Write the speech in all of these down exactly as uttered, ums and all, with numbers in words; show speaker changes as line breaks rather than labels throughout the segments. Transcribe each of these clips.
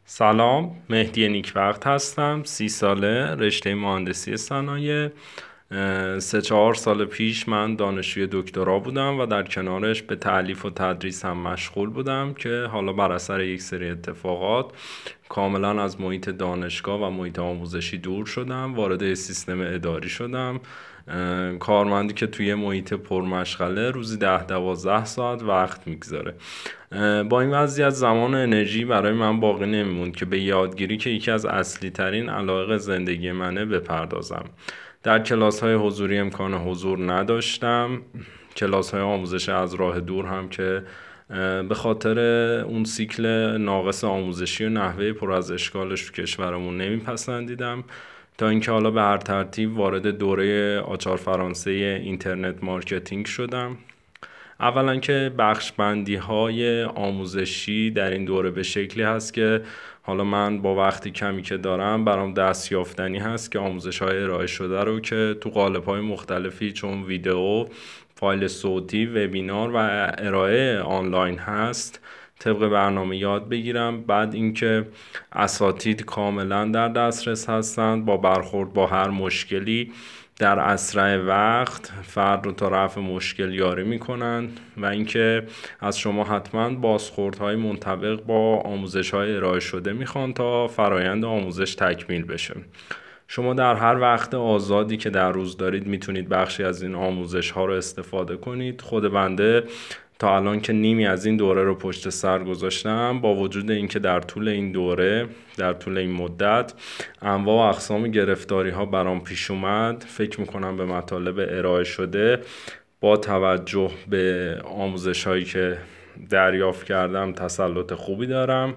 سلام، مهدی نیکبخت هستم. سی ساله، رشته مهندسی صنایع. اه، سه چهار سال پیش من دانشجوی دکترا بودم و در کنارش به تألیف و تدریس هم مشغول بودم که حالا بر اثر یک سری اتفاقات کاملا از محیط دانشگاه و محیط آموزشی دور شدم، وارد سیستم اداری شدم. اه، کارمندی که توی محیط پرمشغله روزی ده دوازده ساعت وقت میگذاره. با این وضعیت زمان و انرژی برای من باقی نمیموند که به یادگیری که یکی از اصلی ترین علایق زندگی منه بپردازم. در کلاس های حضوری امکان حضور نداشتم. کلاس های آموزش از راه دور هم که به خاطر اون سیکل ناقص آموزشی و نحوه پر از اشکالش تو کشورمون نمیپسندیدم، تا اینکه حالا به هر ترتیب وارد دوره آچار فرانسه اینترنت مارکتینگ شدم. اولا که بخش بندی های آموزشی در این دوره به شکلی هست که حالا من با وقتی کمی که دارم برام دست یافتنی هست که آموزش های ارائه شده رو که تو قالب های مختلفی چون ویدئو، فایل صوتی، وبینار و ارائه آنلاین هست طبق برنامه یاد بگیرم. بعد اینکه اساتید کاملا در دسترس هستند، با برخورد با هر مشکلی در اسرع وقت فرد رو تا رفع مشکل یاری میکنن و اینکه از شما حتما بازخوردهای منطبق با آموزش‌های ارائه شده میخوان تا فرایند آموزش تکمیل بشه. شما در هر وقت آزادی که در روز دارید میتونید بخشی از این آموزش ها رو استفاده کنید. خود بنده تا الان که نیمی از این دوره رو پشت سر گذاشتم، با وجود اینکه در طول این دوره در طول این مدت انواع و اقسام گرفتاری ها برام پیش اومد، فکر میکنم به مطالب ارائه شده با توجه به آموزش هایی که دریافت کردم تسلط خوبی دارم.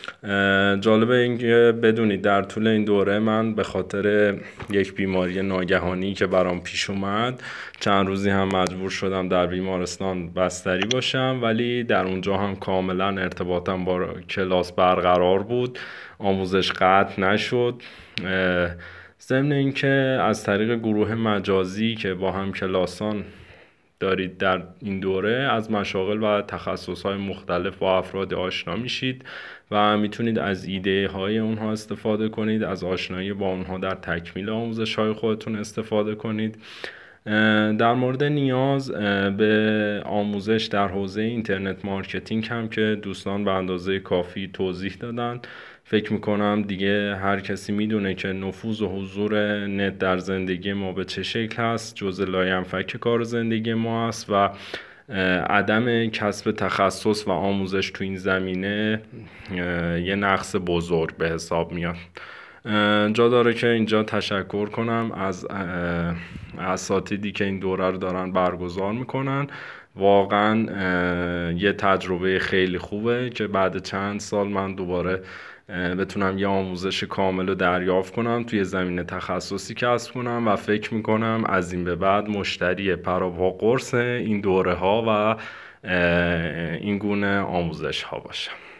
جالبه اینکه بدونید در طول این دوره من به خاطر یک بیماری ناگهانی که برام پیش اومد چند روزی هم مجبور شدم در بیمارستان بستری باشم، ولی در اونجا هم کاملا ارتباطم با کلاس برقرار بود، آموزش قطع نشد. ضمن اینکه از طریق گروه مجازی که با هم کلاسان دارید در این دوره از مشاغل و تخصص‌های مختلف با افراد آشنا میشید و میتونید از ایده های اونها استفاده کنید، از آشنایی با اونها در تکمیل آموزش های خودتون استفاده کنید. در مورد نیاز به آموزش در حوزه اینترنت مارکتینگ هم که دوستان به اندازه کافی توضیح دادن، فکر میکنم دیگه هر کسی میدونه که نفوذ و حضور نت در زندگی ما به چه شکل هست، جزء لاینفک کار زندگی ما است و عدم کسب تخصص و آموزش تو این زمینه یه نقص بزرگ به حساب میاد. جا داره که اینجا تشکر کنم از اساتیدی که این دوره رو دارن برگزار میکنن. واقعا یه تجربه خیلی خوبه که بعد چند سال من دوباره بتونم یه آموزش کامل رو دریافت کنم، توی زمینه تخصصی کسب کنم و فکر میکنم از این به بعد مشتری پرا قرص این دوره ها و این گونه آموزش ها باشم.